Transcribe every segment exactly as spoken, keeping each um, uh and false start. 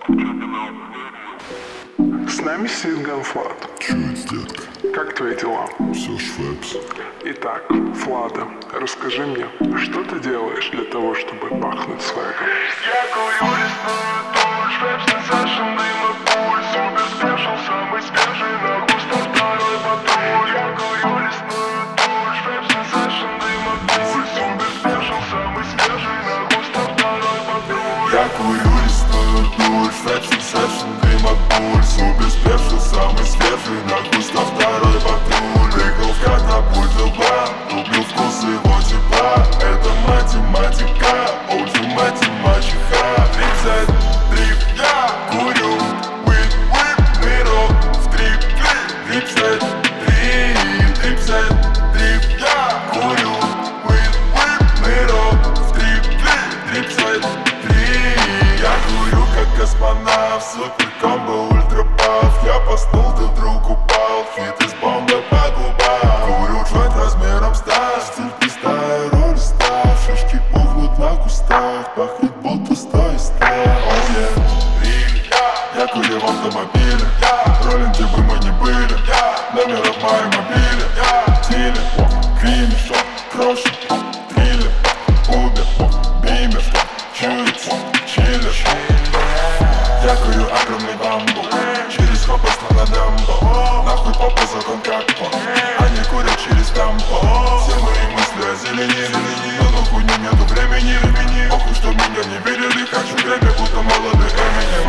С нами сидит Ганфлат. Чё это, детка? Как твои дела? Всё швепс. Итак, Флада, расскажи мне, что ты делаешь для того, чтобы пахнуть свегом? Я курю лесную туль, швепс сенсейшн, дым от пуль, супер спешл, самый свежий, на густо второй патруль. Я курю лесную туль, швепс сенсейшн, дым от пуль, супер спешл, самый свежий, на густо второй патруль. Я курю лесную туль, швепс сенсейшн, дым от пуль, супер спешл, самый свежий, на густо второй патруль. Прыгал в катапульт лба, люблю вкус его тепла, это математика, ультиматив мачеха. Тридцать трип, я курю, уит, уит, мирок, в трип, тридцать три, тридцать трип, я курю, уит, уит, мирок, в трип, тридцать три. Я курю как космонавт, супер комбо, ультрапав. Я поснул, ты вдруг упал, хит из бомбы по губам. Курю джойнт размером сталь, стиль пизда, роль став. Шишки пухнут на кустах, пахнет будто сто из ста. Oh yeah, риль, я курю в автомобиле, роллин, где бы мы ни были, номер в моем мобиле, тиле, криме, крошит, триллер, убер, бимер, чуется, чиллер. Я курю огромный бамбу, через хоппас на дамбо. Нахуй попа закон как по, они курят через тампо. Все мои мысли о зелени, но на хуйню нету времени. Похуй, что меня не видели, хочу время, будто молодой Эминем.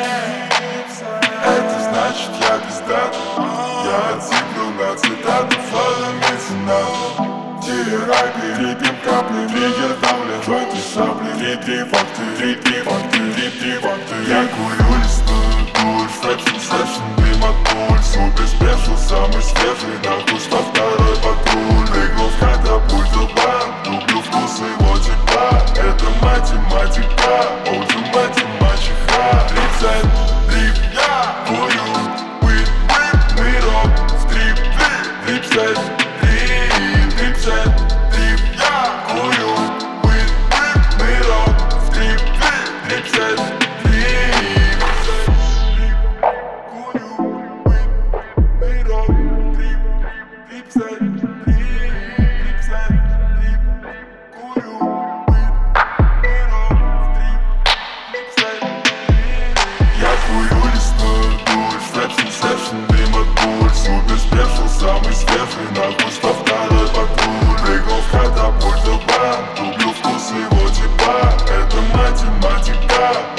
Это значит я пиздат, я отсыплю на цитату, флоу меценат. Терапия, трипим капли, триггер давлен, джойнты сапли. Три-три факты, три-три факты, три-три факты. Я курю лесную дурь, швепс сенсейшн, дым от пуль, супер спешл, самый свежий, на густо второй патруль. Прыгнул в катапульт лба, люблю вкус его тепла, это математика, ультиматив мачеха. Тридцать трип, я курю, уит, уит, мирок, в трип, тридцать три, тридцать трип, я курю, уит, уит, мирок, в трип, тридцать три. Я курю лесную дурь, швепс сенсейшн, дым от пуль, супер спешл, самый свежий, на густо второй патруль. Прыгал в катапульт лба, люблю вкус его тепла, это математика,